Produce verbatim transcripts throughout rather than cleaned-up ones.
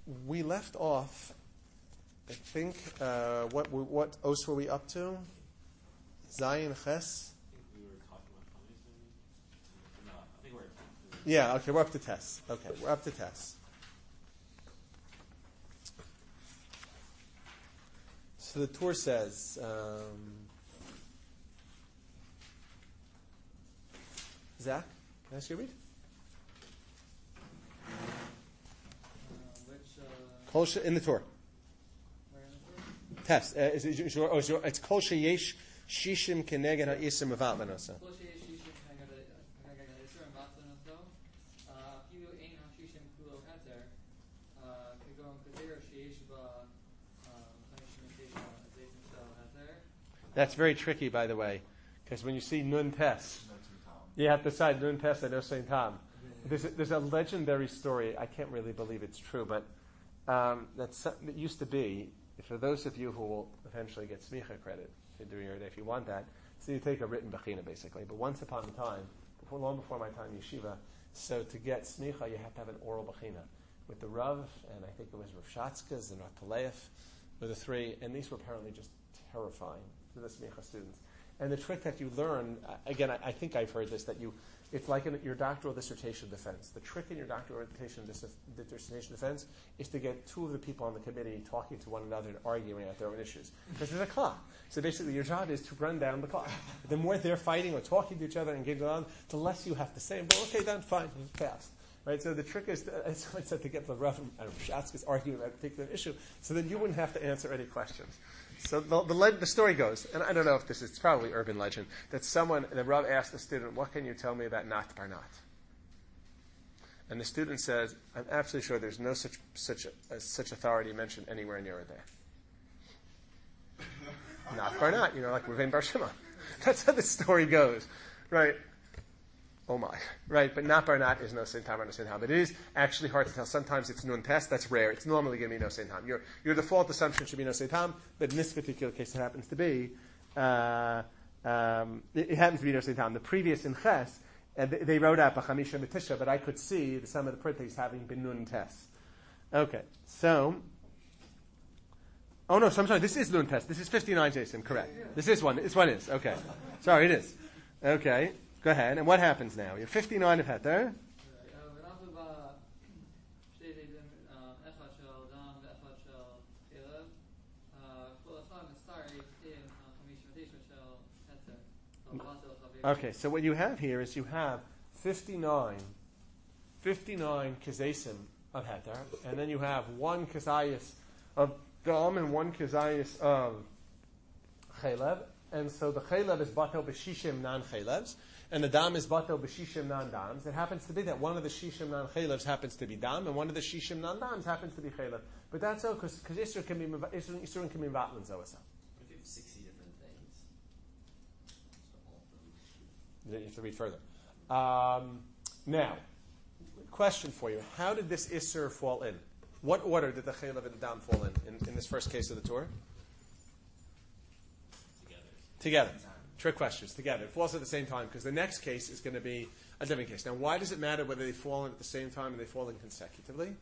we left off, I think, uh, what what os were we up to? Zayin Ches? I think we were talking about Chametz, maybe? No, I think we're... Yeah, okay, we're up to Tes. Okay, we're up to Tes. So the Torah says, um, Zach, can I ask you to read? Uh, which, uh, Kol she- in the Torah. where in the Torah? Tes. Uh, is it, is your, oh, is your, it's Kol Sheyesh Shishim Keneged HaIsim Mevat Lenosa. Kol sheyesh shishim k'neged ha'isur mevatzeh noso, uh, afilu ein ha'shishim kulo heter, uh, k'gon k'zer sheyesh ba, um, chamishim v'tesha zaytim shel heter. That's very tricky, by the way, because when you see Nun Tes, you have to decide Nun Tes, I know Saint Tom. There's a, there's a legendary story, I can't really believe it's true, but um, that's, it used to be, for those of you who will eventually get smicha credit for doing your day, if you want that, so you take a written bechina basically. But once upon a time, before, long before my time in yeshiva, so to get smicha you have to have an oral bechina with the Rav, and I think it was Rav Shatzkas and Rav Pelev were the three, and these were apparently just terrifying to the smicha students. And the trick that you learn, uh, again, I, I think I've heard this, that you, it's like in your doctoral dissertation defense. The trick in your doctoral dissertation, dis- dissertation defense is to get two of the people on the committee talking to one another and arguing at their own issues. Because there's a clock. So basically your job is to run down the clock. The more they're fighting or talking to each other and engaging on, the less you have to say, well, okay, then fine, fast. Right? So the trick is, to, as I said, to get the Rav and Shatzkas arguing about a particular issue, so then you wouldn't have to answer any questions. So the, the, le- the story goes, and I don't know if this is, it's probably urban legend, that someone, the Rav asked the student, what can you tell me about Nat Bar Nat? And the student says, I'm absolutely sure there's no such such a, such authority mentioned anywhere in Yerideh. Nat Bar Nat, you know, like Ruvain Bar Shimon. That's how the story goes, right? Oh my, right? But Nat Bar Nat is no Saint Tam or no Saint Ham. It is actually hard to tell. Sometimes it's Nun Tes. That's rare. It's normally going to be no Saint Ham. Your your default assumption should be no Saint Ham, but in this particular case, it happens to be. Uh, um, it, it happens to be no Saint Ham. The previous in Ches, and they, they wrote out B'chamisha B'tisha, but I could see the some of the printies having been Nun Tes. Okay, so. Oh no, so I'm sorry. This is Nun Tes. This is fifty-nine, Jason. Correct. This is one. This one is okay. Sorry, it is. Okay. Go ahead, and what happens now? You're fifty-nine of Heter. Okay, so what you have here is you have fifty-nine, fifty-nine kezesim of Heter, and then you have one kezayis of Dam and one kezayis of Chelev, and so the Chelev is batel b'shishim nan Chelevs, and the Dam is batel b'shishim nan Dams. It happens to be that one of the shishim nan Chelevs happens to be Dam, and one of the shishim nan Dams happens to be Chelev. But that's all because Yisur can be Yisur can be Vatlan Zoasa. If you have sixty different things, You have to read further. Um, now, question for you: how did this Isser fall in? What order did the Chelev and the Dam fall in, in in this first case of the Torah? Together. Trick questions. Together. It falls at the same time because the next case is going to be a different case. Now, why does it matter whether they fall in at the same time or they fall in consecutively?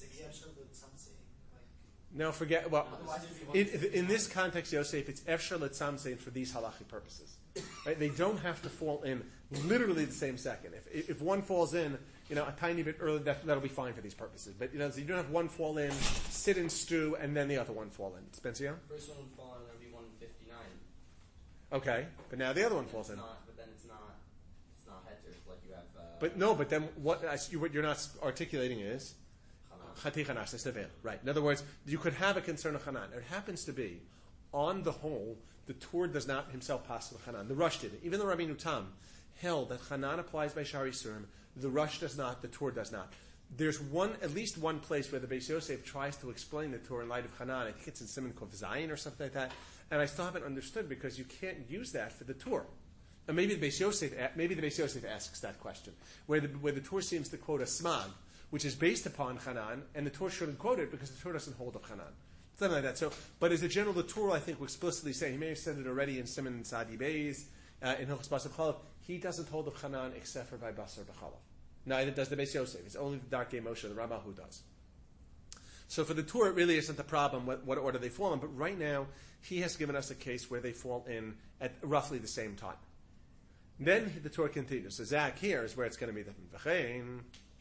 No, forget. Well, it, in this context, Yosef, it's Efshar Letzamsein for these halachic purposes. Right? They don't have to fall in literally the same second. If if one falls in, you know, a tiny bit early, that, that'll be fine for these purposes. But you know, so you don't have one fall in, sit and stew, and then the other one fall in. Spencer? first one would fall in, there would be one fifty-nine. Okay, but now the other one falls in. Not, but then it's not, it's not heter, like you have. Uh, But no, but then what, uh, you, what you're not articulating is Chati Chanash Nestaveh. Right. In other words, you could have a concern of Hanan. It happens to be, on the whole, the Tur does not himself pass the Hanan. The Rush did it. Even though Rabbeinu Tam held that Hanan applies by Shari Surim, the Rush does not, the Tur does not. There's one, at least one place where the Beis Yosef tries to explain the Torah in light of Hanan. I think it's in Siman Kov Zayin or something like that. And I still haven't understood because you can't use that for the Torah. And maybe the Beis Yosef, maybe the Beis Yosef asks that question, where the where the Torah seems to quote a smag, which is based upon Hanan, and the Torah shouldn't quote it because the Torah doesn't hold of Hanan. Something like that. So, but as a general, the Torah I think will explicitly say, he may have said it already in Siman Sadi Beis, uh, in Hilchos Basar B'Chalav, he doesn't hold of Hanan except for by Basar B'Chalav. Neither does the Beis Yosef. It's only the Darkei Moshe, the Ramah, who does. So for the Torah, it really isn't a problem what, what order they fall in. But right now, he has given us a case where they fall in at roughly the same time. Then the Torah continues. So Zach here is where it's going to be the V'chein.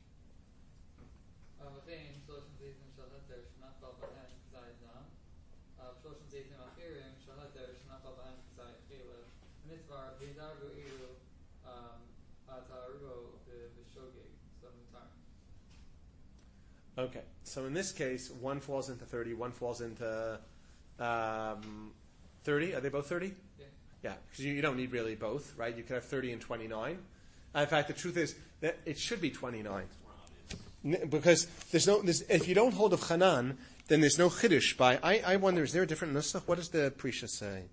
Okay, so in this case, one falls into thirty, one falls into um, thirty. Are they both thirty? Yeah. Yeah, because you, you don't need really both, right? You could have thirty and twenty-nine. Uh, in fact, the truth is that it should be twenty-nine. N- because there's no, there's, if you don't hold of Hanan, then there's no Chiddush by, I, I wonder, is there a different Nusach? What does the Prisha say?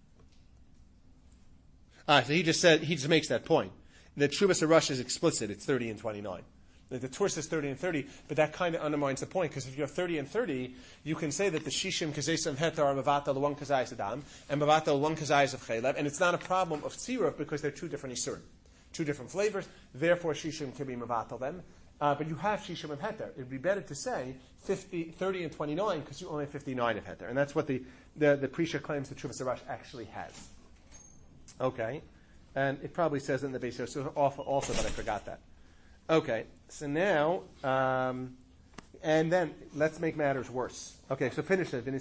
Ah, so he just said, he just makes that point. The Trubas Arush is explicit, it's thirty and twenty-nine. The Torah says thirty and thirty, but that kind of undermines the point, because if you have thirty and thirty, you can say that the Shishim Kazesam Hetar are Mavatal one Kazayas Adam, and Mavatal one Kazayas of Chaylev, and it's not a problem of Tziruf because they're two different Isurim, two different flavors, therefore Shishim can be Mavatal them. Uh, but you have Shishim of Heter. It would be better to say fifty, thirty and twenty-nine, because you only have fifty-nine of Heter. And that's what the, the, the Prisha claims the Truvas Arash actually has. Okay. And it probably says it in the base so also, but I forgot that. Okay, so now, um, and then let's make matters worse. Okay, so finish it.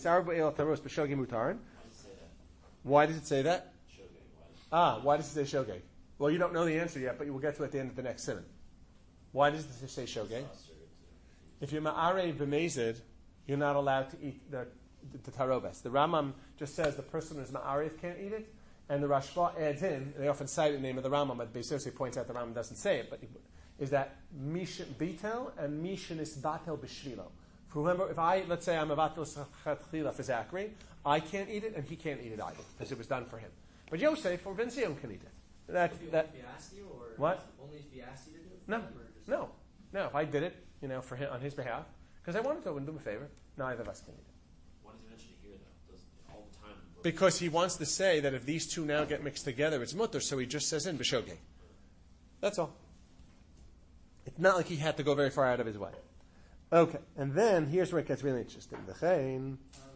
Why does it say that? Ah, why does it say shogeg? Well, you don't know the answer yet, but you will get to it at the end of the next simon. Why does it say shogeg? If you're ma'arei b'mezid, you're not allowed to eat the, the, the tarobes. The Rambam just says the person who's ma'arei can't eat it, and the Rashba adds in, they often cite the name of the Rambam, but Beis Yosef points out the Rambam doesn't say it, but is that Mishin Bitel and Mishin is Batel B'Shvilo. Remember, if I, let's say I'm a Batel Chatchila for Zachary, I can't eat it and he can't eat it either, because it was done for him. But Yosef or Ben Zion can eat it. That, if, that, if he asked you, or what? Only if he asked you to do it? No, just no, no. If I did it, you know, for him, on his behalf, because I wanted to, I wouldn't do him a favor, neither of us can eat it. Why does he mention it here, though? Does all the time? Because he wants to say that if these two now get mixed together, it's mutter, so he just says in B'shogeg. That's all. It's not like he had to go very far out of his way. Okay, and then here's where it gets really interesting. The chain.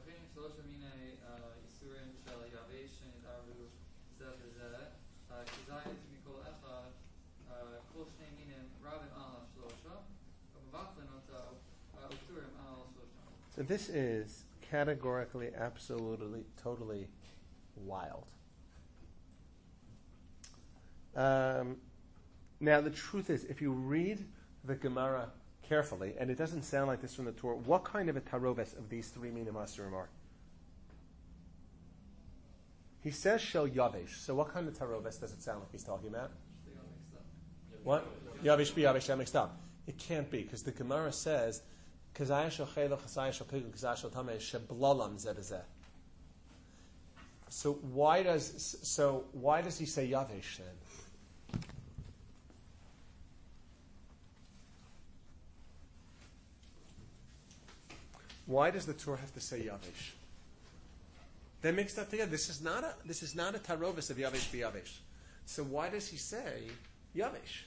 So this is categorically, absolutely, totally wild. Um, now, the truth is, if you read the Gemara carefully, and it doesn't sound like this from the Torah, what kind of a taroves of these three minim asurim are? He says shel yavesh. So what kind of taroves does it sound like he's talking about? What? Yavesh be yavesh, that mixed up. It can't be, because the Gemara says, kazaya shel chayla, kazaya shel pigul, kazaya shel tameh, sheblalam zeh b'zeh. So why does so why does he say yavesh then? Why does the Torah have to say yavesh? They're mixed up together. This is not a this is not a tarovis of yavesh b'yavesh. So why does he say yavesh?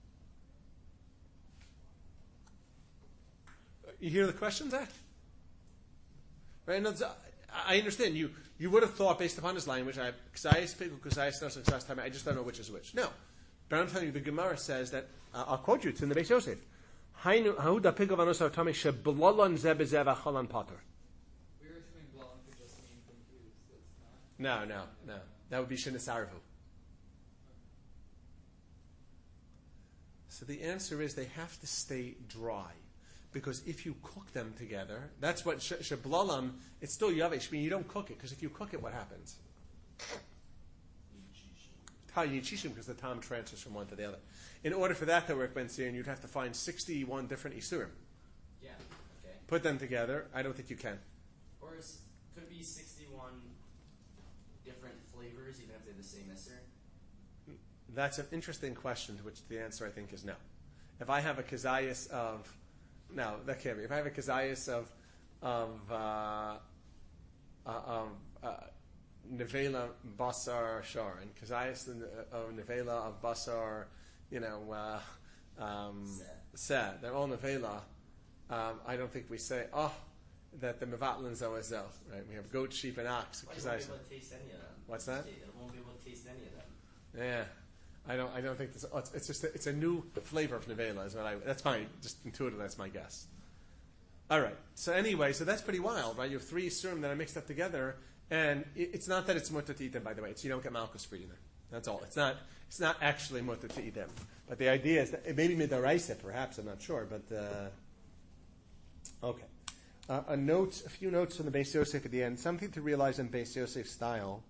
You hear the question, Zach? Right? No, I understand. You you would have thought based upon his language, I I just don't know which is which. No, but I'm telling you, the Gemara says that uh, I'll quote you. It's in the Beis Yosef. We were assuming blalan could just mean confused. So it's not. No, no, no. That would be shinisarvu. So the answer is they have to stay dry. Because if you cook them together, that's what sheblalam, it's still yavesh. I mean, you don't cook it, because if you cook it, what happens? Yishishim, because the tam transfers from one to the other. In order for that to work, Ben Zion, you'd have to find sixty-one different isurim. Yeah, okay. Put them together. I don't think you can. Or it could be sixty-one different flavors, even if they're the same isur. That's an interesting question, to which the answer, I think, is no. If I have a kazayas of... No, that can't be. If I have a kazayas of of uh, uh, of uh, nevela basar shar and kazayas of nevela of basar, you know, uh, um, seh, they're all nevela. Um, I don't think we say, oh, that the mevatlin zoazel, right? We have goat, sheep, and ox. Well, you won't be able to taste any of them. What's that? You won't be able to taste any of them. Yeah, I don't. I don't think this. Oh, it's, it's just. A, it's a new flavor of nevela. Is what I. That's fine. Just intuitively, that's my guess. All right. So anyway, so that's pretty wild, right? You have three yisurim that are mixed up together, and it, it's not that it's mutter to eat them. By the way, it's you don't get malchus for eating them. That's all. It's not. It's not actually mutter to eat them. But the idea is that it may be midaraisa, perhaps. I'm not sure, but uh, okay. Uh, a note, a few notes from the Beis Yosef at the end. Something to realize in Beis Yosef's style.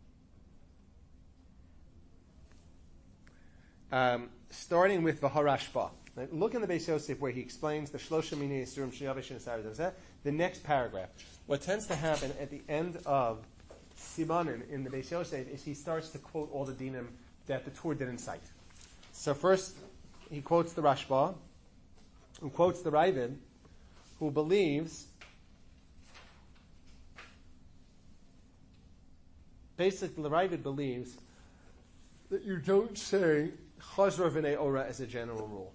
Um, starting with the Harashba. Right? Look in the Beis Yosef where he explains the Shlosha Mini Yisurim Sheyavish and Sarazah. The next paragraph. What tends to happen at the end of Simanin in the Beis Yosef is he starts to quote all the dinim that the Tur didn't cite. So first, he quotes the Rashba, who quotes the Ravid, who believes basically the Ravid believes that you don't say Chazra v'nei ora as a general rule.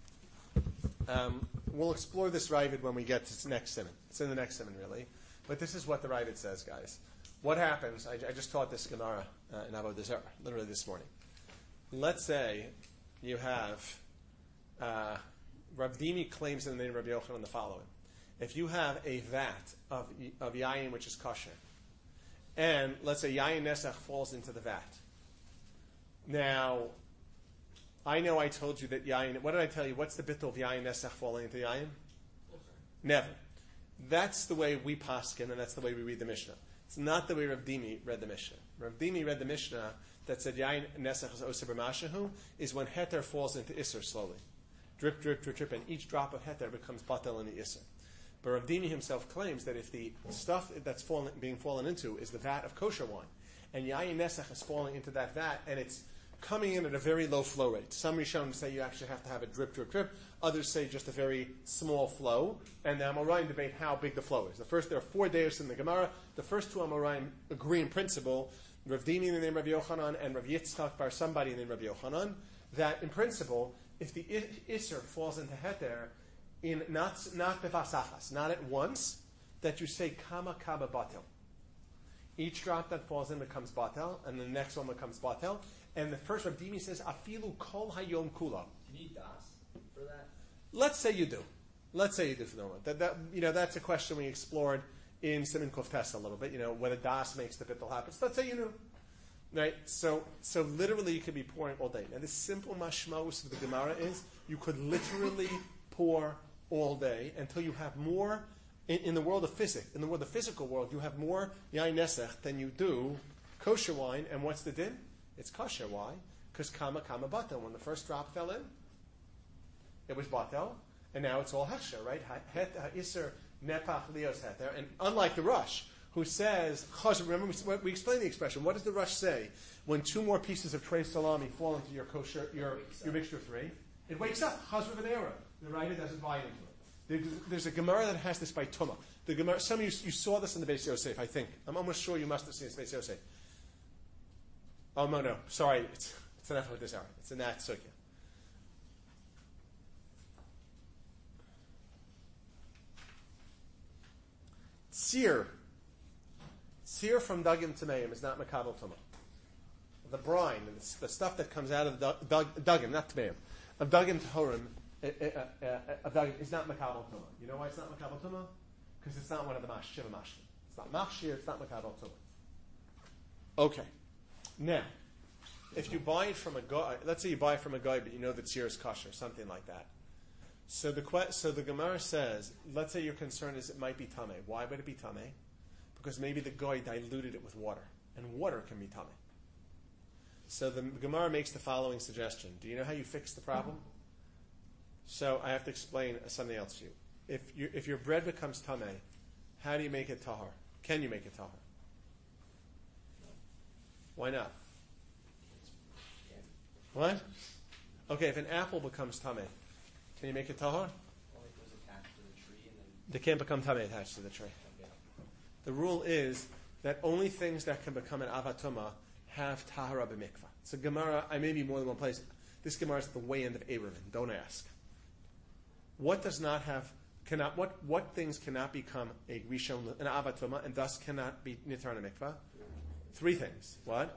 Um, we'll explore this Ravid when we get to the next simon. It's in the next simon, really. But this is what the Ravid says, guys. What happens, I, I just taught this Gemara uh, in Avodah Zarah, literally this morning. Let's say you have, uh, Rav Dimi claims in the name of Rabbi Yochanan the following. If you have a vat of, of yayin which is kosher, and let's say yayin nesach falls into the vat. Now, I know I told you that yayin, what did I tell you? What's the bittul of yayin nesach falling into yayin? Never. That's the way we paskin, and that's the way we read the Mishnah. It's not the way Rav Dimi read the Mishnah. Rav Dimi read the Mishnah that said yayin nesach is oser b'mashahu is when heter falls into iser slowly. Drip, drip, drip, drip, and each drop of heter becomes batel in the iser. But Rav Dimi himself claims that if the stuff that's falling, being fallen into is the vat of kosher wine, and yayin nesach is falling into that vat, and it's coming in at a very low flow rate. Some Rishonim say you actually have to have a drip, drip, drip. Others say just a very small flow. And the Amoraim debate how big the flow is. The first, there are four deus in the Gemara. The first two Amoraim agree in principle, Rav Dimi in the name of Rabbi Yochanan and Rav Yitzchak bar somebody in the name of Rabbi Yochanan, that in principle, if the Isser falls into Heter, in not not bevasachas, not at once, that you say kama kama batel. Each drop that falls in becomes batel, and the next one becomes batel. And the first Rav Dimi says, afilu kol hayom kula. Do you need das for that? Let's say you do. Let's say you do for the moment. That, that, you know, that's a question we explored in Siman Kuf Tes a little bit, you know, whether das makes the bittul happen. So let's say you do. Right? So, so literally you could be pouring all day. Now the simple mashmaus of the Gemara is, you could literally pour all day until you have more, in, in the world of physics, in the world of physical world, you have more yain nesach than you do kosher wine. And what's the din? It's kosher. Why? Because kama kama batel. When the first drop fell in, it was batel, and now it's all hesher, right? Iser nepach lios heter. And unlike the Rush, who says, remember we, we explained the expression. What does the Rush say when two more pieces of tray salami fall into your kosher, your your mixture of three? It wakes up. Chazra v'neira. The writer doesn't buy into it. There's, there's a Gemara that has this by Tumah. The Gemara. Some of you you saw this in the Beis Yosef, I think. I'm almost sure you must have seen this in Beis Yosef. Oh, no, no. Sorry. It's, it's an effort this hour. It's in that sukkah. Seer. Seer from Dugim Tameim is not Makabal Tumah. The brine, the, the stuff that comes out of the dug, Dugim, not Tameim, of Dugim Tahorim, uh, uh, uh, of Dugim, is not Makabal Tumah. You know why it's not Makabal Tumah? Because it's not one of the Mash, Shiva Mashkin. It's not Machshir, it's not Makabal Tumah. Okay. Now, if you buy it from a guy, let's say you buy it from a guy, but you know that seer is kosher, something like that. So the so the Gemara says, let's say your concern is it might be tameh. Why would it be tameh? Because maybe the guy diluted it with water, and water can be tameh. So the Gemara makes the following suggestion. Do you know how you fix the problem? So I have to explain something else to you. If you, if your bread becomes tameh, how do you make it tahar? Can you make it tahar? Why not? What? Okay, if an apple becomes tameh, can you make it tahar? Only if it was attached to the tree and then. They can't become tameh attached to the tree. The rule is that only things that can become an avatuma have tahara b'mikvah. It's a Gemara, I may be more than one place. This Gemara is at the way end of Eruvin. Don't ask. What does not have cannot, what, what things cannot become a rishon, an avatuma, and thus cannot be nitar in a mikvah? Three things. What?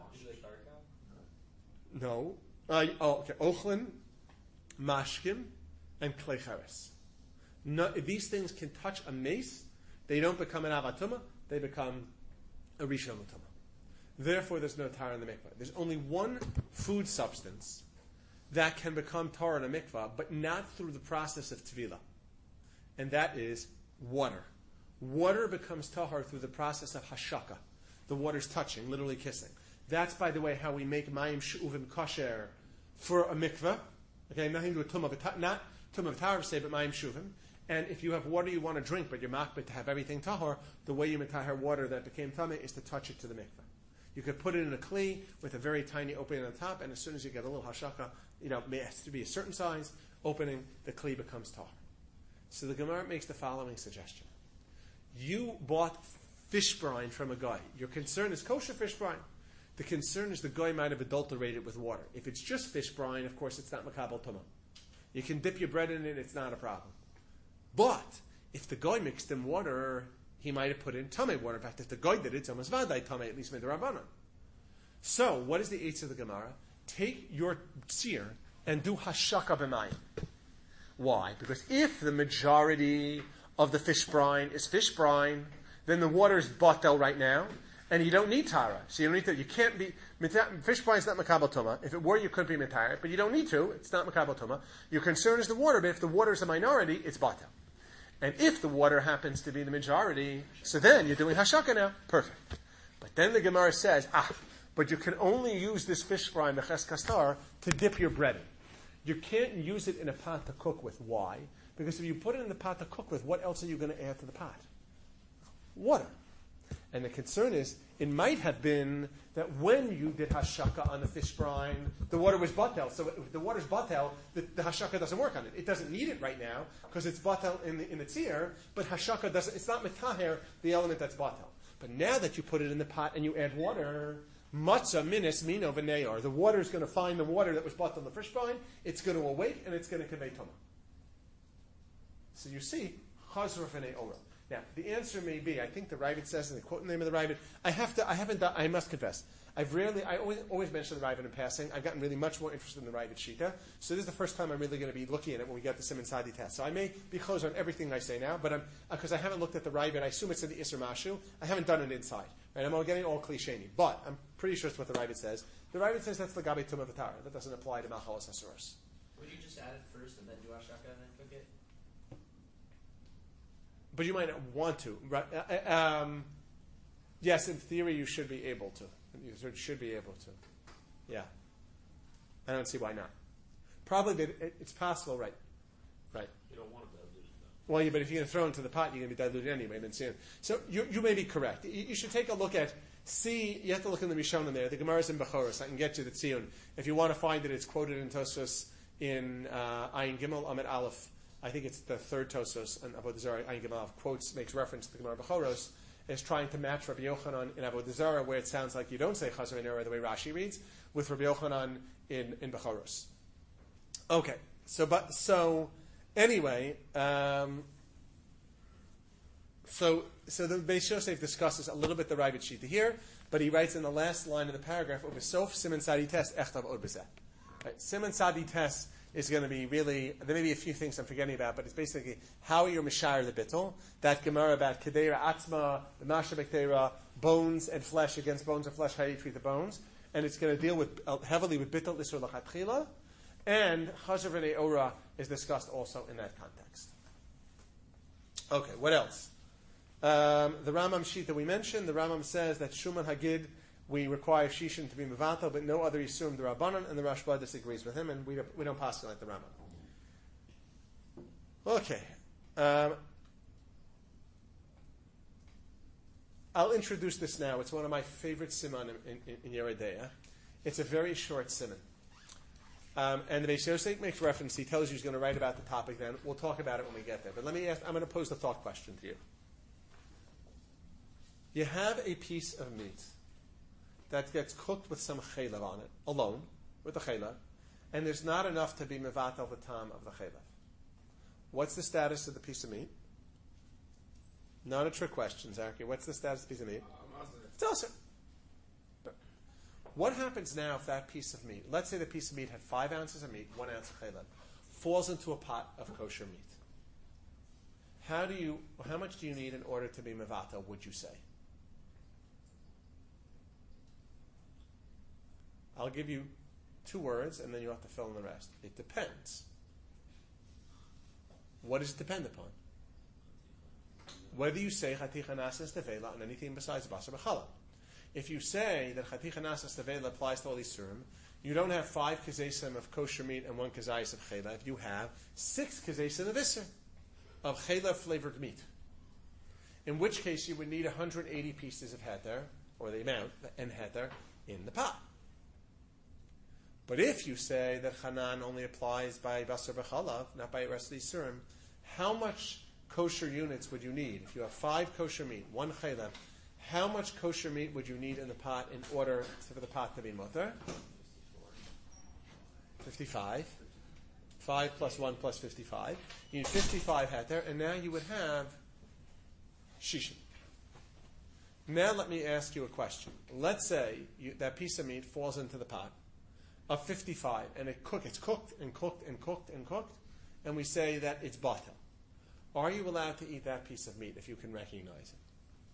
No. Uh, oh, okay. Ochlin, mashkim, and klecheres. No, these things can touch a mace. They don't become an avatuma. They become a rishon l'tuma. Therefore, there's no tar in the mikvah. There's only one food substance that can become tar in a mikvah, but not through the process of tvila. And that is water. Water becomes tahar through the process of hashaka. The water's touching, literally kissing. That's, by the way, how we make mayim she'uvim kosher for a mikveh. Okay, nothing to do with tum of not tum of tar say, but mayim shuvim. And if you have water you want to drink, but you're makbet to have everything tahor, the way you mitahar water that became tameh is to touch it to the mikveh. You could put it in a kli with a very tiny opening on the top, and as soon as you get a little hashaka, you know, it has to be a certain size opening, the kli becomes tahor. So the Gemara makes the following suggestion. You bought fish brine from a guy. Your concern is kosher fish brine. The concern is the guy might have adulterated with water. If it's just fish brine, of course, it's not makabel tumah. You can dip your bread in it, it's not a problem. But if the guy mixed in water, he might have put in tameh water. In fact, if the guy did it, it's almost vaday tameh, at least made the rabbanon. So, what is the eitzah of the Gemara? Take your tzir and do hashaka b'mayim. Why? Because if the majority of the fish brine is fish brine, then the water is batel right now, and you don't need tara. So you don't need to. You can't be fish brine is not makabel tuma. If it were, you could be mitayr, but you don't need to. It's not makabel tuma. Your concern is the water, but if the water is a minority, it's batel. And if the water happens to be the majority, so then you're doing hashaka now. Perfect. But then the Gemara says, ah, but you can only use this fish brine meches kastar to dip your bread in. You can't use it in a pot to cook with. Why? Because if you put it in the pot to cook with, what else are you going to add to the pot? Water. And the concern is, it might have been that when you did hashaka on the fish brine, the water was batel. So if the water's batel, the, the hashaka doesn't work on it. It doesn't need it right now because it's batel in the in the tzir, but hashaka doesn't. It's not metaher, the element that's batel. But now that you put it in the pot and you add water, matzah minis mino v'neyor, the water is going to find the water that was batel in the fish brine. It's going to awake and it's going to convey tumah. So you see, chazra v'nei ora. Now, the answer may be, I think the Ravid says, and the quote in the name of the Ravid, I have to, I haven't done, I must confess, I've rarely, I always, always mention the Ravid in passing. I've gotten really much more interested in the Ravid Shita. So this is the first time I'm really going to be looking at it when we get the Siman Sadi test. So I may be closed on everything I say now, but I'm, because I haven't looked at the Ravid, I assume it's in the Isser Mashu. I haven't done it inside. Right? I'm all getting all cliche-y. But I'm pretty sure it's what the Ravid says. The Ravid says that's the Gabi Tumah V'Tara. That doesn't apply to Machalas Hasuros. Would you just add it first and then do Ashaka and then cook it? But you might not want to. Right? Uh, um, yes, in theory, you should be able to. You should be able to. Yeah. I don't see why not. Probably that it, it's possible, right? Right. You don't want to dilute it, though. Well, yeah, but if you're going to throw it into the pot, you're going to be diluted anyway. Then see it. So you, you may be correct. You, you should take a look at, see, you have to look in the Rishonim there. The Gemara is in Bechoros. I can get you the Tzion. If you want to find it, it's quoted in Tosfos in uh, Ayin Gimel, Amid Aleph. I think it's the third Tosos, and Avodah Zarah Ayin Gimel quotes, makes reference to the Gemara Bechoros, is trying to match Rabbi Yochanan in Avodah Zarah, where it sounds like you don't say Chazar V'Neora the way Rashi reads, with Rabbi Yochanan in, in Bechoros. Okay, so but so anyway, um, so so the Beis Yosef discusses a little bit the Ravid Shita here, but he writes in the last line of the paragraph, Ubesof Siman Sadi Tes Echtav Od B'Zeh. Right, Siman Sadi Tes is going to be really, there may be a few things I'm forgetting about, but it's basically how you're Mishar the Bittul. That Gemara about Kedera Atzma, the Masha Bektera, bones and flesh against bones and flesh, how you treat the bones. And it's going to deal with uh, heavily with Bittul Isur Lachatchila. And Chazar V'nei Ora is discussed also in that context. Okay, what else? Um, the Rambam sheet that we mentioned, the Rambam says that Shuman Hagid, we require Shishin to be Mevatel, but no other Yisum the Rabbanan, and the Rashba disagrees with him, and we don't, we don't pass it like the Rambam. Okay. Um, I'll introduce this now. It's one of my favorite siman in, in, in Yoreh De'ah. It's a very short siman. Um, and the Beis Yosef makes reference, he tells you he's going to write about the topic then. We'll talk about it when we get there. But let me ask, I'm going to pose the thought question to you. You have a piece of meat that gets cooked with some chaylev on it, alone, with the chaylev, and there's not enough to be mevatel the tam of the chaylev. What's the status of the piece of meat? Not a trick question, Zachary. What's the status of the piece of meat? It's also. What happens now if that piece of meat, let's say the piece of meat had five ounces of meat, one ounce of chaylev, falls into a pot of kosher meat? How do you? How much do you need in order to be mevata? Would you say? I'll give you two words, and then you have to fill in the rest. It depends. What does it depend upon? Whether you say chaticha nasas tevela on anything besides basar b'challah. If you say that chaticha nasas tevela applies to all these surim, you don't have five kazesim of kosher meat and one kazayis of chaylev. You have six kazesim of iser, of chaylev flavored meat. In which case you would need one hundred eighty pieces of heter, or the amount, and heter, in the pot. But if you say that Hanan only applies by Basar B'chalav, not by the rest of the Yisurim, how much kosher units would you need? If you have five kosher meat, one chaylev, how much kosher meat would you need in the pot in order for the pot to be mutter? fifty-five. five plus one plus fifty-five. You need fifty-five heter, and now you would have shishim. Now let me ask you a question. Let's say you, that piece of meat falls into the pot of fifty-five, and it cook, it's cooked and cooked and cooked and cooked, and we say that it's batel. Are you allowed to eat that piece of meat if you can recognize it?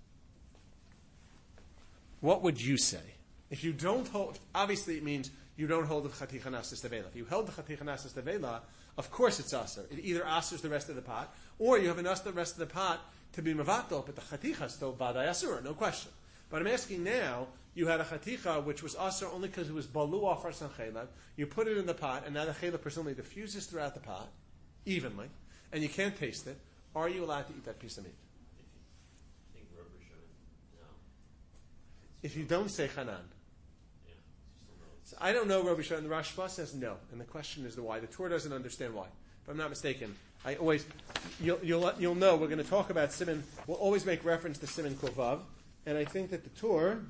What would you say? If you don't hold, obviously it means you don't hold the chaticha nasas tevela. If you held the chaticha nasas tevela, of course it's aser. It either asers the rest of the pot, or you have enough the rest of the pot to be mavato, but the chaticha is still badai asura, no question. But I'm asking now, you had a chaticha which was aser only because it was balu off our san chaylev. You put it in the pot, and now the chaylev presumably diffuses throughout the pot evenly, and you can't taste it. Are you allowed to eat that piece of meat? I think rubber should. No. If you don't say chanan. Yeah. So I don't know Rabbi Shah, and the Rashba says no. And the question is the why. The Torah doesn't understand why. If I'm not mistaken, I always, you'll, you'll, you'll know, we're going to talk about Siman, we'll always make reference to Siman Kovav, and I think that the Torah,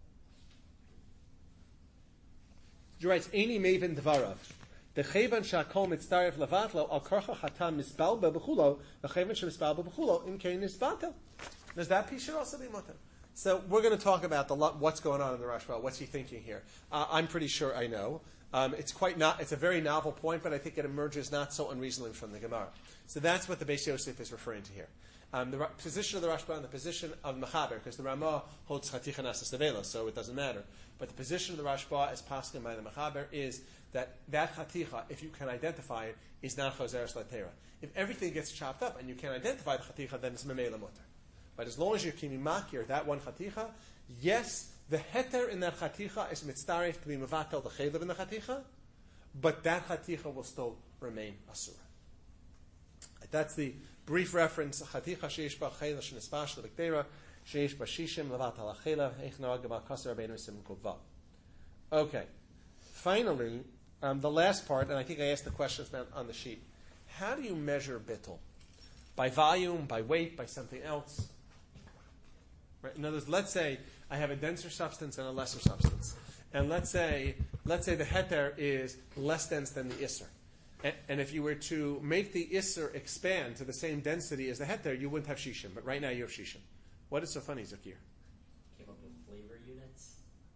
he writes, Eini Maven Dvarav. The Chevan Shakol Mitzdaref Levatlo Al Karcha Chatam Misbalba B'chulo the Chevan Shemisbalba B'chulo In Kain Nisbata. Does that piece should also be mutter? So we're going to talk about the what's going on in the Rashba. What's he thinking here? Uh, I'm pretty sure I know. Um, it's quite not. It's a very novel point, but I think it emerges not so unreasonably from the Gemara. So that's what the Beis Yosef is referring to here. Um, the ra- position of the Rashba and the position of Mechaber, because the Ramah holds Chaticha Nasas Tevela, so it doesn't matter. But the position of the Rashba, as paskin by the Mechaber, is that that Chaticha, if you can identify it, is not Choseres Latera. If everything gets chopped up and you can't identify the Chaticha, then it's Memela Mutter. But as long as you're Kimi Makir, that one Chaticha, yes, the heter in that Chaticha is mitzdaref to be Mevatel the Chaylev in the Chaticha, but that Chaticha will still remain Asura. That's the brief reference. Chaticha sheish ba chaylev shenispash leviktera sheish ba shishim levatal achaylev eich noag ba kaser rabbeinu siman kuvva. Okay. Finally, um, the last part, and I think I asked the questions on the sheet. How do you measure bittul? By volume, by weight, by something else? Right? In other words, let's say I have a denser substance and a lesser substance, and let's say let's say the heter is less dense than the isser. And, and if you were to make the Isser expand to the same density as the Heter, you wouldn't have Shishim. But right now you have Shishim. What is so funny, Zakir? Came up with flavor units.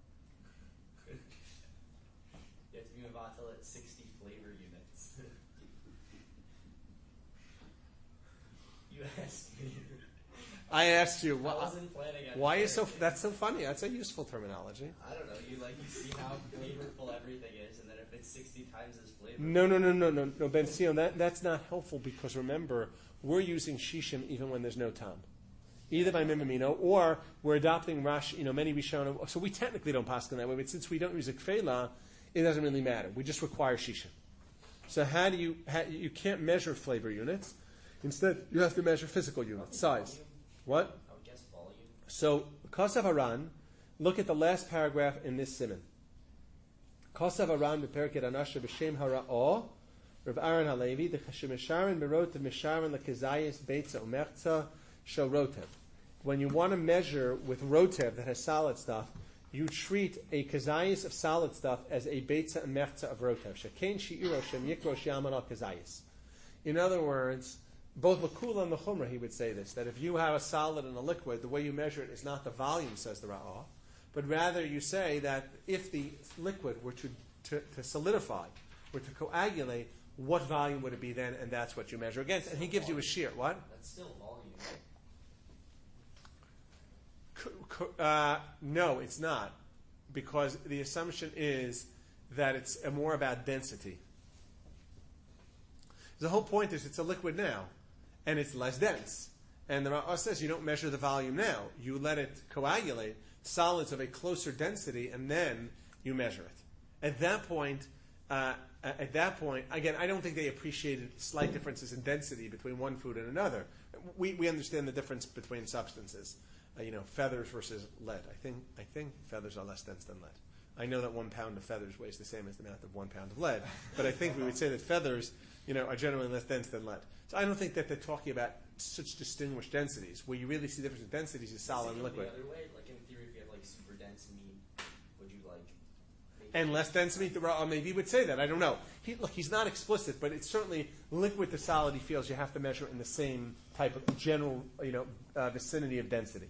You have to be Mavatal at sixty flavor units. You asked me. I asked you. I Why, wasn't planning on why is so? sharing. That's so funny. That's a useful terminology. I don't know. You like you see how flavorful everything is, and then if it's sixty times as flavorful. No, no, no, no, no, no, Ben Sion. That that's not helpful because remember we're using Shishim even when there's no tam, either by Mimamino or we're adopting Rash. You know, many Rishonim. So we technically don't pass in that way, but since we don't use a Kfela, it doesn't really matter. We just require Shishim. So how do you? How, you can't measure flavor units. Instead, you have to measure physical units, size. What? I would guess volume. So, Kosav Aran, look at the last paragraph in this siman. Kosav Aran b'perket anasha b'shem hara'o, Rav Aaron Halevi, the chashimesharon berotev misharon lekizayis beitza umertza shel rotev. When you want to measure with rotev that has solid stuff, you treat a kazayis of solid stuff as a beitza umertza of rotev. Shekein shi'iro shem yikro shi'aman al kazayis. In other words, both Lakula and the Chumrah, he would say this, that if you have a solid and a liquid, the way you measure it is not the volume, says the Ra'ah, but rather you say that if the liquid were to, to, to solidify, were to coagulate, what volume would it be then, and that's what you measure against. And he gives you a shear. What? That's still volume. Uh, no, it's not, because the assumption is that it's more about density. The whole point is it's a liquid now, and it's less dense. And the Ra'ah says you don't measure the volume now. You let it coagulate, solids of a closer density, and then you measure it. At that point, uh, at that point, again, I don't think they appreciated slight differences in density between one food and another. We, we understand the difference between substances. Uh, you know, feathers versus lead. I think I think feathers are less dense than lead. I know that one pound of feathers weighs the same as the amount of one pound of lead, but I think we would say that feathers, you know, are generally less dense than lead. So I don't think that they're talking about such distinguished densities. Where you really see the difference in densities is solid and liquid. The other way, like in theory, if you have like super dense meat, would you like? And less dense meat, or maybe he would say that. I don't know. He, look, he's not explicit, but it's certainly liquid to solid. He feels you have to measure in the same type of general, you know, uh, vicinity of density.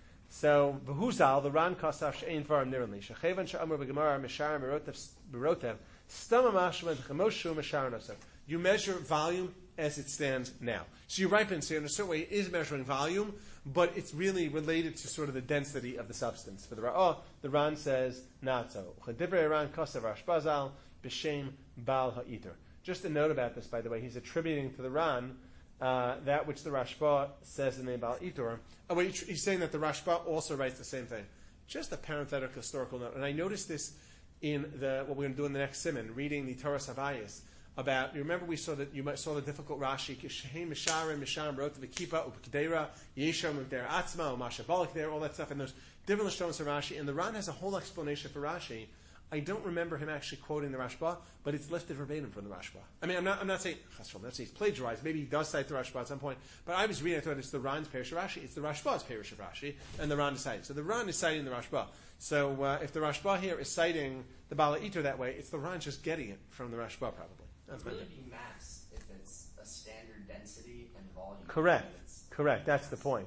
So, Behuzal, the Ran Kosaf She'ein Varim Nirli, Shechevan She'amur B'Gemara Mishar Merotev Stama Mashma Chemoshu Mishar Nosef. You measure volume as it stands now. So you ripen, so in a certain way it is measuring volume, but it's really related to sort of the density of the substance. For the Ra'ah, the Ran says, not so. Chedivrei Ran Kosaf Rashbazal B'Shem Bal Ha'iter. Just a note about this, by the way, he's attributing to the Ran Uh, that which the Rashba says in the Baal Itur. Oh, wait, he's saying that the Rashba also writes the same thing. Just a parenthetical historical note, and I noticed this in the what we're going to do in the next simon, reading the Torah Savayis about. You remember we saw that you saw the difficult Rashi. Shehem Misharim Misham wrote the Kipa Upkedera Yesham Updera Atzma Umasha Balak there, all that stuff, and there's different Lashonos of Rashi, and the Ran has a whole explanation for Rashi. I don't remember him actually quoting the Rashba, but it's lifted verbatim from the Rashba. I mean, I'm not, I'm not saying, I'm not saying he's plagiarized. Maybe he does cite the Rashba at some point. But I was reading, I thought it's the Ran's Perish of Rashi. It's the Rashba's Perish of Rashi, and the Ran is citing. So the Ran is citing the Rashba. So uh, if the Rashba here is citing the Bala Iter that way, it's the Ran just getting it from the Rashba, probably. That's it would really be mass if it's a standard density and volume. Correct. Correct. That's the point.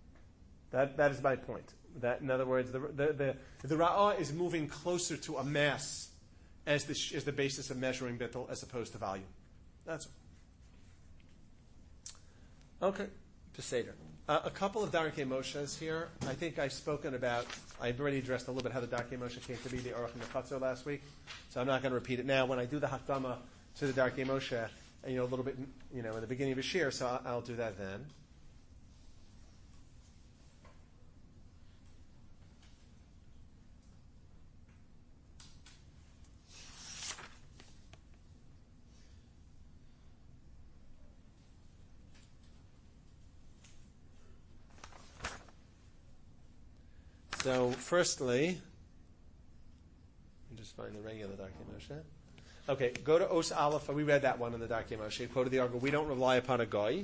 That That is my point. That, in other words, the the the, the Ra'ah is moving closer to a mass as the as the basis of measuring bittul as opposed to volume. That's all. Okay, to Seder. Uh, a couple of Darkei Moshes here. I think I've spoken about. I've already addressed a little bit how the Darkei Moshe came to be the Aruch and the Chatzor last week, so I'm not going to repeat it now. When I do the Hakdama to the Darkei Moshe, you know, a little bit, you know, in the beginning of a shir, so I'll, I'll do that then. So, firstly, let me just find the regular Darkei Moshe. Okay, go to Os Aleph. We read that one in the Darkei Moshe. Quoted the article, we don't rely upon a guy.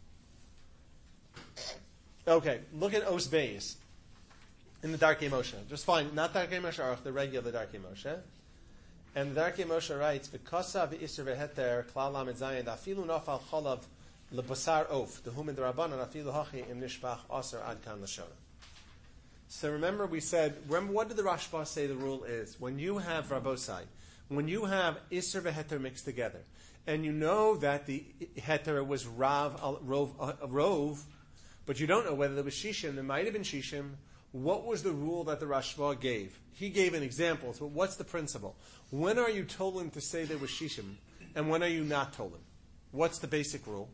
Okay, look at Os Beis in the Darkei Moshe. Just find, not Darkei Moshe Aruch, the regular Darkei Moshe. And the Darkei Moshe writes, V'kosa v'isr v'heter klal lamed zayin afilu nafal cholav lebasar of dehum in derabanan afilu hachi im nishbach aser ad kan l'shona. So remember we said, remember what did the Rashba say the rule is? When you have Rabosai, when you have Isser v'Heter mixed together, and you know that the Heter was Rav, Rov, uh, Rov, but you don't know whether there was Shishim, there might have been Shishim, what was the rule that the Rashba gave? He gave an example, so what's the principle? When are you told him to say there was Shishim, and when are you not told him? What's the basic rule?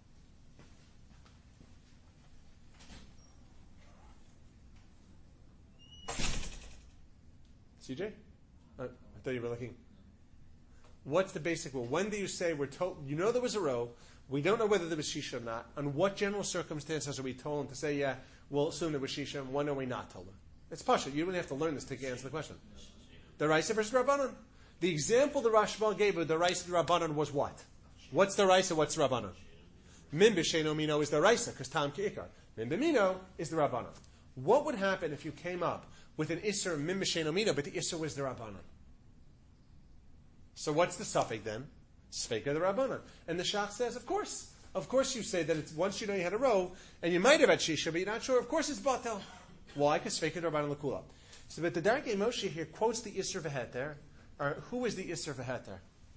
C J? Uh, I thought you were looking. What's the basic rule? When do you say we're told, you know there was a row, we don't know whether there was Shisha or not, on what general circumstances are we told to say, yeah, we'll assume there was Shisha, and when are we not told him? It's Pasha. You don't have to learn this to answer the question. The Raisa versus Rabbanan. The example the Rashba gave of the Raisa and Rabbanan was what? What's the Raisa, what's the Rabbanan? Min b'sheino mino is the Raisa, because Tam Ki'ikar. Min b'mino is the Rabbanan. What would happen if you came up with an Isser Min b'sheino mino, but the Isser was the Rabbanan? So what's the suffix then? Sveika the Rabbanan. And the Shach says, of course, Of course you say that it's once you know you had a rove, and you might have had Shisha, but you're not sure, of course it's Batel. Why? Because Sveikin Rabbanan L'Kula. So, but the Darkei Moshe here quotes the Isser V'Heter, or who is the Isser V'Heter?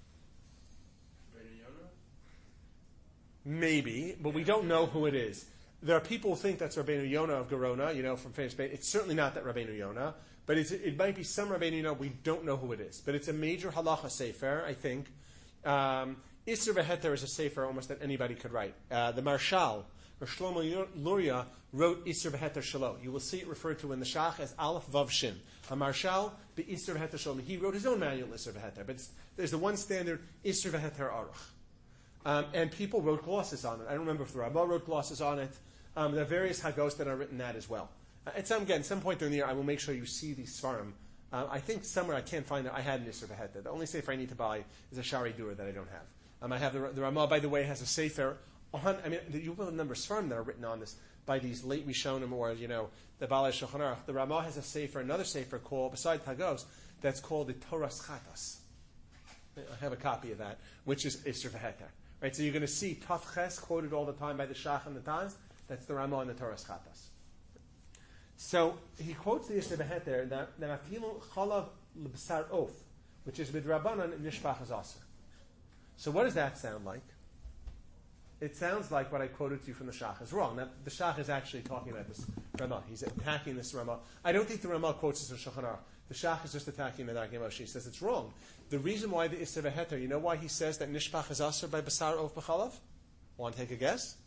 Maybe, but we don't know who it is. There are people who think that's Rabbeinu Yonah of Gerona, you know, from famous Spain. It's certainly not that Rabbeinu Yonah, but it's, it might be some Rabbeinu Yonah. We don't know who it is. But it's a major halacha sefer, I think. Um, Isser V'Heter is a sefer almost that anybody could write. Uh, the Marshal, or Shlomo Luria, wrote Isser V'Heter Shalo. You will see it referred to in the Shach as Aleph Vav Shin. A Marshal, the Isser V'Heter Shalo. He wrote his own manual, Isser V'Heter, but it's, there's the one standard, Isser V'Heter Aruch. Um, and people wrote glosses on it. I don't remember if the Rabbah wrote glosses on it. Um, there are various Hagos that are written that as well. Uh, at some, again, some point during the year, I will make sure you see these Svarim. Uh, I think somewhere I can't find it. I had an Isser V'Heter. The only sefer I need to buy is a Shari Dura that I don't have. Um, I have the, the Ramah, by the way, has a sefer on, I mean, you will have a number of Svarim that are written on this by these late Rishonim or, you know, the Balei Shulchan Aruch. The Ramah has a sefer, another sefer called, besides Hagos, that's called the Torah Chatas. I have a copy of that, which is Isser V'Heter. Right, so you're going to see Taf Ches quoted all the time by the Shach and the Taz. That's the Ramah and the Torah Chatas. So he quotes the Isser V'Heter that Afilu Chalav L'Bsar Oaf, which is with Rabbanan Nishpach Aser. So what does that sound like? It sounds like what I quoted to you from the Shach is wrong. Now, the Shach is actually talking about this Ramah. He's attacking this Ramah. I don't think the Ramah quotes this from Shulchan Aruch. The Shach is just attacking the Darkei Moshe. He says it's wrong. The reason why the Isser V'Heter, you know why he says that Nishpach is Aser by Basar of B'chalav? Want to take a guess?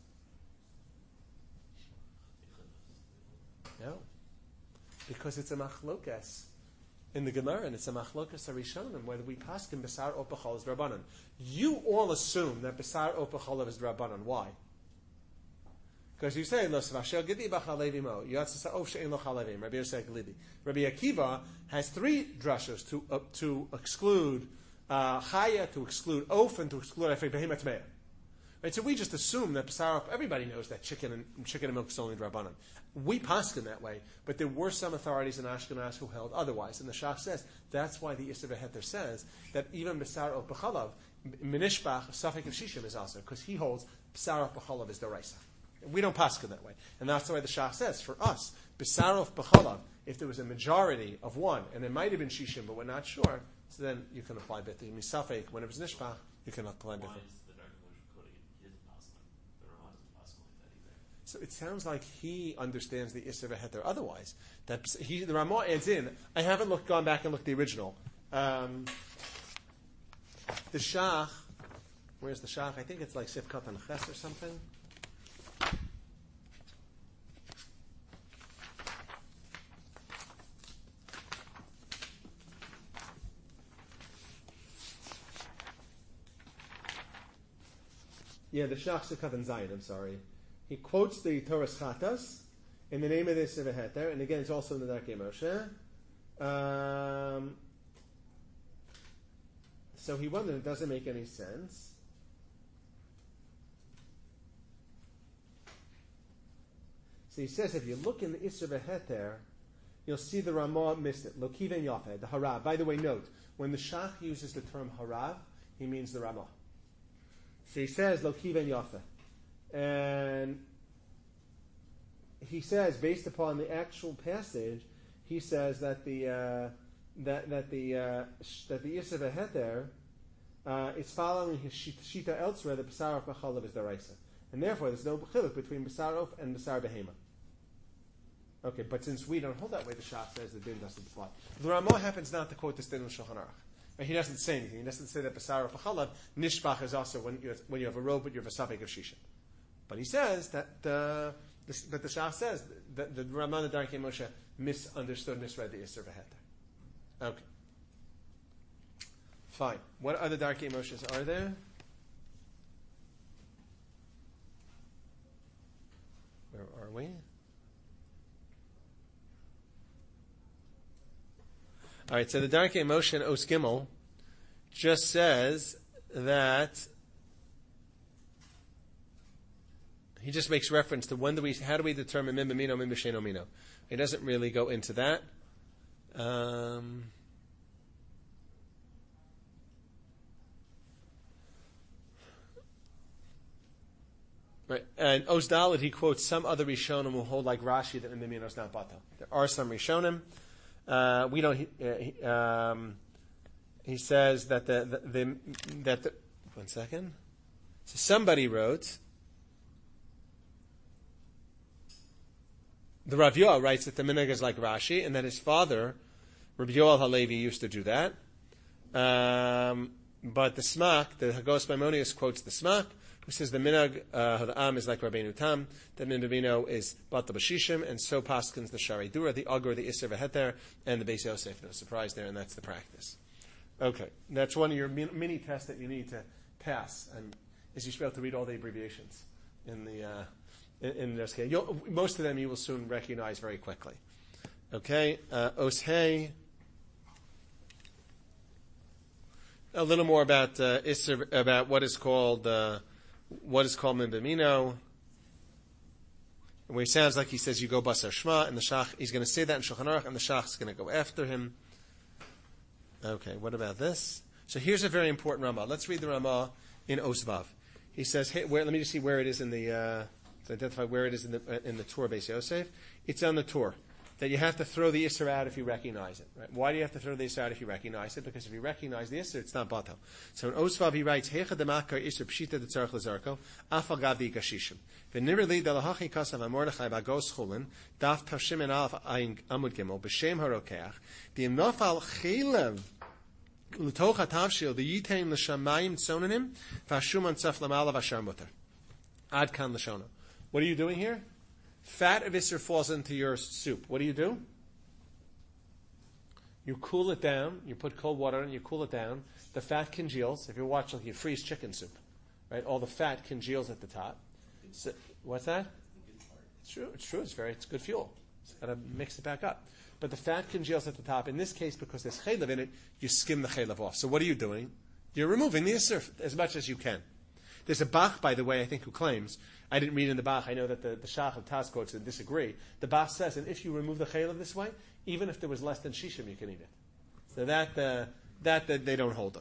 No. Because it's a machlokas in the Gemara, and it's a machlokas Arishonim, whether we paskin Basar of B'chalav is Rabbanan. You all assume that Basar of B'chalav is Rabbanan. Why? Because you say, Lo Savashel Gidi B'chalevi Mo, Yatzasa Of She'en Lo Chalevim, Rabbi Yosef Galili. Rabbi Akiva has three drashos to uh, to exclude uh, Chaya, to exclude Oaf, and to exclude Afei Behemat Me'ah. Right, so we just assume that Basar, everybody knows that chicken and chicken and milk is only Rabbanan. We paskin that way, but there were some authorities in Ashkenaz who held otherwise. And the Shach says that's why the Isser V'Heter says that even Basar of B'chalav, Minishbach, Safek of Shishim is also, because he holds Basar of B'chalav is Daraisa. We don't paskin that way. And that's the way the Shach says. For us, Basar of B'chalav, if there was a majority of one, and it might have been Shishim, but we're not sure, so then you can apply Bit. Misafek, when it was Nishbach, you can apply Bit. So it sounds like he understands the Isser V'Heter otherwise. That he, the Ramah adds in. I haven't looked, gone back and looked at the original. Um, the Shach, where's the Shach? I think it's like Sifkat and Ches or something. Yeah, the Shach Sifkat and Zayin. I'm sorry. He quotes the Torah Chatas in the name of the Isser V'Heter, and again, it's also in the Darkei Moshe. Um, so he wondered, it doesn't make any sense. So he says, if you look in the Isser V'Heter, you'll see the Ramah missed it. Lokiven Yafeh, the Harav. By the way, note, when the Shach uses the term Harav, he means the Ramah. So he says, Lokiven Yafeh. And he says, based upon the actual passage, he says that the uh, that that the uh, sh- that the Isser V'Heter uh, is following his shita elsewhere. The Basar of B'chalav is daraisa, and therefore there's no chiluk between Basar of and Basar Behema. Okay, but since we don't hold that way, the Shach says the din doesn't apply. The Ramah happens not to quote this din in Shulchan Aruch. He doesn't say anything. He doesn't say that Basar of B'chalav nishbach is also when you when you have a robe, but you have a safek of shisha. But he says that, uh, the, but the Shach says that the Ramah and the Darkei Moshe misunderstood, misread the Isser V'Heter. Okay. Fine. What other Darkei Moshes are there? Where are we? All right, so the Darkei Moshe in Os Gimel just says that he just makes reference to when do we, how do we determine min b'mino, min b'sheino mino. He doesn't really go into that. Um, Right. And Osdalit, he quotes some other Rishonim who hold like Rashi that Mimino is not Batal. There are some Rishonim. Uh, we don't. Uh, he, um, he says that the, the, the that the, one second. So somebody wrote. The Rav Yoel writes that the minhag is like Rashi, and that his father, Rabbi Yoel Halevi, used to do that. Um, but the Smach, the Hagos Maimonides quotes the Smach, who says the minhag uh, the Am is like Rabbeinu Tam, that Minbabino is Bata Bashishim, and so paskins the Shari Dura, the Agur, the Isser V'Heter, and the Beis Yosef. No surprise there, and that's the practice. Okay, that's one of your mini tests that you need to pass, and is you should be able to read all the abbreviations in the. Uh, In, in this case, You'll, most of them you will soon recognize very quickly. Okay, uh, Oshei. A little more about uh, Isser, about what is called uh, what is called Mimbamino. Where he sounds like he says you go Basar Shema, and the Shach he's going to say that in Shulchan Aruch, and the Shach is going to go after him. Okay, what about this? So here's a very important Ramah. Let's read the Ramah in Osvav. He says, hey, where, let me just see where it is in the. Uh, To identify where it is in the in the Torah Beis Yosef, it's on the Torah that you have to throw the Isser out if you recognize it. Right? Why do you have to throw the Isser out if you recognize it? Because if you recognize the Isser, it's not batal. So in Osvav he writes, Hecha demakar Isser pshita detzarech lezarko afal gavi gashishim v'nirli dalahachi kasav amordechai bagos chulin daf tavshim en alaf ayin amud gimel b'shem harokeach v'im nafal chilev l'tocha tavshil v'yitain l'shamayim tzonanim v'ashum antzaf l'malav ashar mutar ad kan l'shona. What are you doing here? Fat of Isser falls into your soup. What do you do? You cool it down. You put cold water in. You cool it down. The fat congeals. If you watch, like you freeze chicken soup, right? All the fat congeals at the top. So, what's that? It's true. It's true. It's very. It's good fuel. It's got to mix it back up. But the fat congeals at the top. In this case, because there's chaylev in it, you skim the chaylev off. So what are you doing? You're removing the Isser as much as you can. There's a Bach, by the way, I think, who claims, I didn't read in the Bach, I know that the, the Shach of Taz quotes and disagree. The Bach says, and if you remove the chaylev this way, even if there was less than shishim, you can eat it. So that, uh, that, that they don't hold of.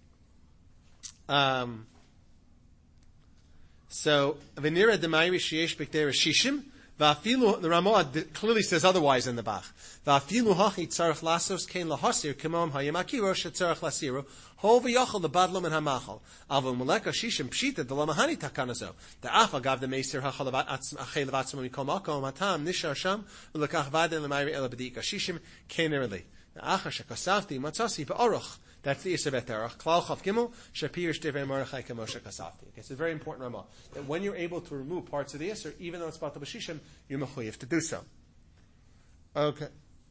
Um, so, v'nira d'mayri sheyesh b'kdei shishim, v'afilu, the Ramah clearly says otherwise in the Bach. V'afilu hachi tzarech lasos kein lahasir k'mom hayamaki rosh tzarech lasiru, Hol v'yachol lebadlom and hamachol. Avol moleka shishim pshita de lamahani takanazo. The afa gav the meiser hachol achei levatzim mikol makom hatam nishar sham ulekach vade lemayri ela b'dika shishim kenerli. The acha shekasavti matzasi ba'oroch. That's the Isser V'Terach. Klal Chav Gimel Shapir Shtivei Mordechai Kemoshe Kasavti. Okay, it's a very important Ramah that when you're able to remove parts of the Isser, even though it's Batal B'Shishim, you're mechuyev to do so. Okay,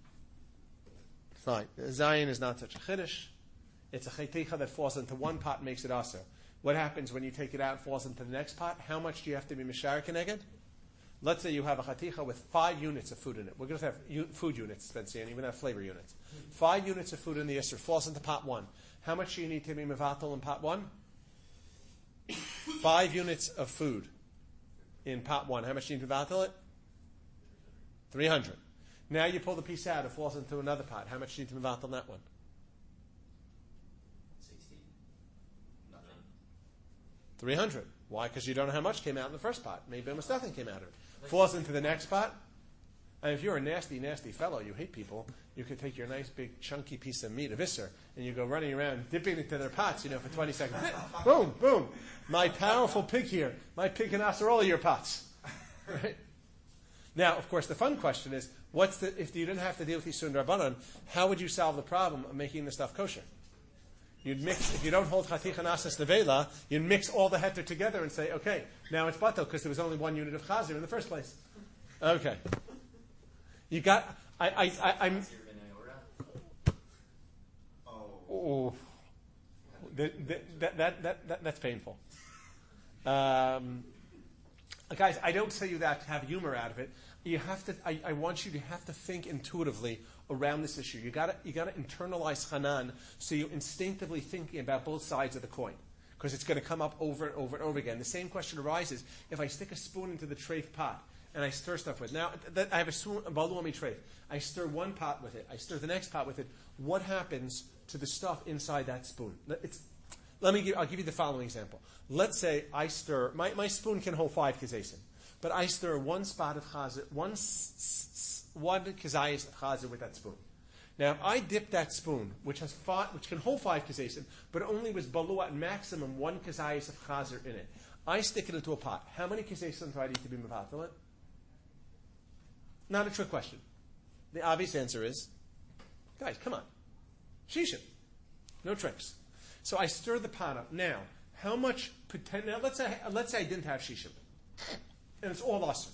fine. Zion is not such a chiddush. It's a chaytecha that falls into one pot and makes it aser. What happens when you take it out and falls into the next pot? How much do you have to be mishar keneged? Let's say you have a chaticha with five units of food in it. We're going to have u- food units, Spencer, and even have flavor units. Five units of food in the Isser falls into pot one. How much do you need to be mevatel in pot one? Five units of food in pot one. How much do you need to mevatel it? Three hundred. Now you pull the piece out, it falls into another pot. How much do you need to mevatel that one? Sixty. Nothing. Three hundred. Why? Because you don't know how much came out in the first pot. Maybe almost nothing came out of it. Falls into the next pot. And if you're a nasty, nasty fellow, you hate people, you could take your nice big chunky piece of meat, a viscer, and you go running around dipping into their pots, you know, for twenty seconds. Boom, boom. My powerful pig here. My pig can answer all of your pots. Right? Now, of course, the fun question is, what's the, if you didn't have to deal with Yisur and Rabbanan, how would you solve the problem of making the stuff kosher? You'd mix, if you don't hold Chaticha Nasas Nevela, you'd mix all the heter together and say, okay, now it's batel because there was only one unit of Chazir in the first place. Okay. You got, I, I, I, I'm, oh, that, that, that, that, that, that's painful. Um, guys, I don't say you that to have humor out of it. You have to, I, I want you to have to think intuitively around this issue. You gotta, you gotta internalize Hanan so you're instinctively thinking about both sides of the coin. Because it's going to come up over and over and over again. The same question arises if I stick a spoon into the treif pot and I stir stuff with it. Now, that, I have a spoon, a baluami treif. I stir one pot with it. I stir the next pot with it. What happens to the stuff inside that spoon? It's, let me give, I'll give you the following example. Let's say I stir, my, my spoon can hold five kazesim, but I stir one spot of chazer, one, s, s, one kazayas of chazer with that spoon. Now, if I dip that spoon, which has five, which can hold five kazesim, but only was below at maximum one kazayas of chazer in it, I stick it into a pot. How many kazesim do I need to be mevatel it? Not a trick question. The obvious answer is, guys, come on. Shishim. No tricks. So I stir the pot up. Now, how much poten- now let's say let's say I didn't have shishim. And it's all awesome.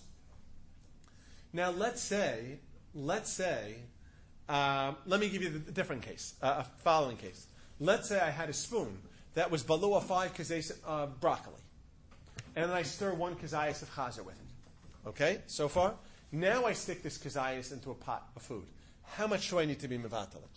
Now let's say, let's say, um, let me give you the different case, uh, a following case. Let's say I had a spoon that was below a five kazayas of uh, broccoli. And then I stir one kazayas of chazer with it. Okay, so far? Now I stick this kazayas into a pot of food. How much do I need to be mevatel it?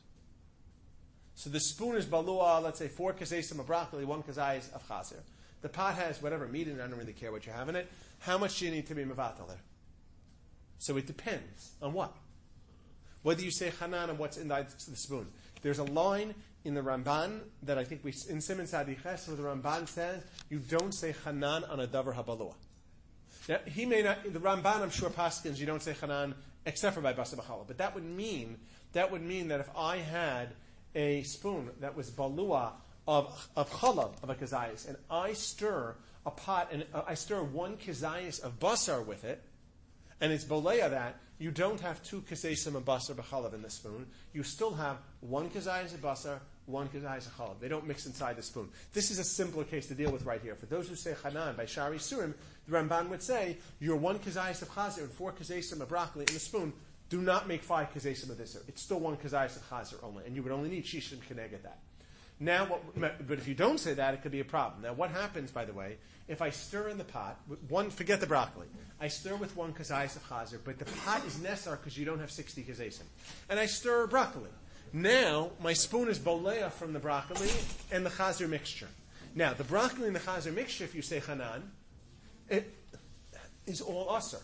So the spoon is balua, let's say four kazayas of broccoli, one kazayas of chazer. The pot has whatever meat in it, I don't really care what you have in it. How much do you need to be mevatel there? So it depends on what? Whether you say chanan and what's inside the spoon. There's a line in the Ramban that I think we, in Simon Sadiches, where the Ramban says, you don't say chanan on a davar habalua. Now, he may not, the Ramban, I'm sure, paskins, you don't say chanan except for by basa b'chala. But that would mean, that would mean that if I had a spoon that was balua of, of chalav, of a kazayas, and I stir a pot, and uh, I stir one kazayas of basar with it, and it's boleya that, you don't have two kasesim of basar b'chalav in the spoon. You still have one kazayas of basar, one kazayas of chalav. They don't mix inside the spoon. This is a simpler case to deal with right here. For those who say chanan by shari surim, the Ramban would say, your one kazayas of chazer and four kasesim of broccoli in the spoon, do not make five kasesim of this. It's still one kazayas of chazer only, and you would only need shishim keneg at that. Now, what, but if you don't say that, it could be a problem. Now, what happens, by the way, if I stir in the pot, one, forget the broccoli, I stir with one kazayas of chazer, but the pot is nesar because you don't have sixty kazesim. And I stir broccoli. Now, my spoon is boleya from the broccoli and the chazer mixture. Now, the broccoli and the chazer mixture, if you say chanan, it is all asr.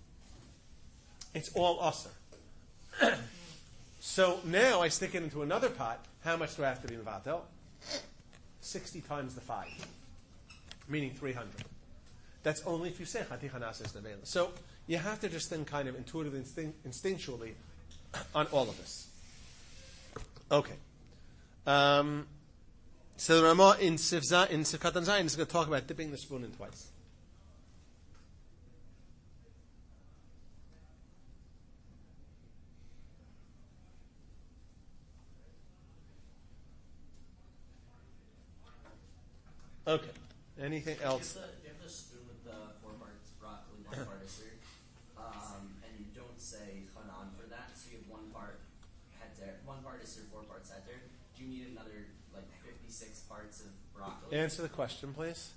It's all asr. So now I stick it into another pot. How much do I have to be mevatel? sixty times the five. Meaning three hundred. That's only if you say Chati Chanas is Nevela. So you have to just think kind of intuitively, instinct, instinctually on all of this. Okay. Um, so the Ramah in Sivza, in Sivkatan Zayin is going to talk about dipping the spoon in twice. Okay. Anything else? If you have the spoon with the four parts broccoli, one part isser, um, and you don't say chanan for that, so you have one part heter, one part isser, four parts heter. Do you need another like fifty-six parts of broccoli? Answer the question, please.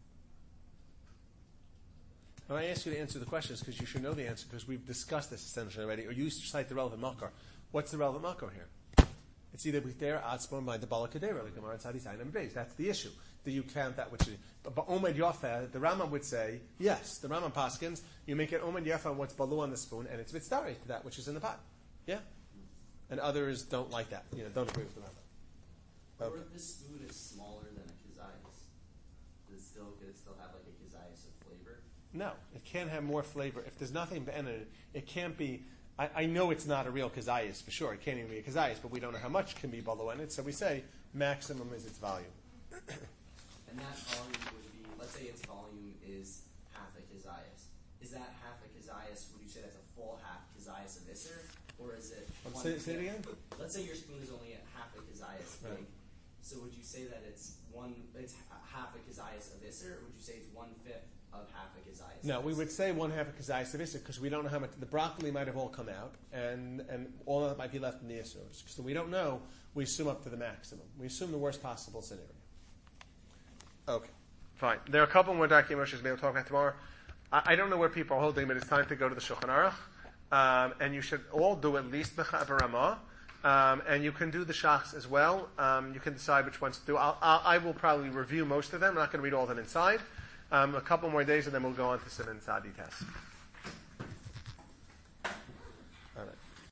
When I ask you to answer the questions, because you should know the answer, because we've discussed this essentially already, or you cite the relevant makar. What's the relevant makar here? It's either b'ter atzmon by the balakadera, like Gemara Tzadi Zayin and Beis. That's the issue. Do you count that which is, but, but Omed Yafa, the Rambam would say, yes, the Rambam paskins, you make it Omed Yafa on what's below on the spoon, and it's mitzdarei to that which is in the pot. Yeah? And others don't like that. You know, don't agree with the Rambam. Okay. Or if this spoon is smaller than a kazayas, does it still, could it still have like a kazayas of flavor? No, it can't have more flavor. If there's nothing in it, it can't be, I, I know it's not a real kazayas for sure. It can't even be a kazayas, but we don't know how much can be below in it, so we say maximum is its volume. And that volume would be, let's say its volume is half a kazayas. Is that half a kazayas, would you say that's a full half kazayas of Isser? Or is it Um, one say, say it again? Let's say your spoon is only a half a kazayas big. Right. So would you say that it's one, it's half a kazayas of Isser, or would you say it's one fifth of half a kazayas? No, we would say one half a kazayas of Isser because we don't know how much, the broccoli might have all come out and, and all of it might be left in the Isser. So we don't know, we assume up to the maximum. We assume the worst possible scenario. Okay, fine. There are a couple more Darkei Moshes we'll talk about tomorrow. I, I don't know where people are holding, but it's time to go to the Shulchan Aruch. Um, and you should all do at least the Ramah. Um, and you can do the Shachs as well. Um, you can decide which ones to do. I'll, I'll, I will probably review most of them. I'm not going to read all of them inside. Um, a couple more days and then we'll go on to Siman Sadi test.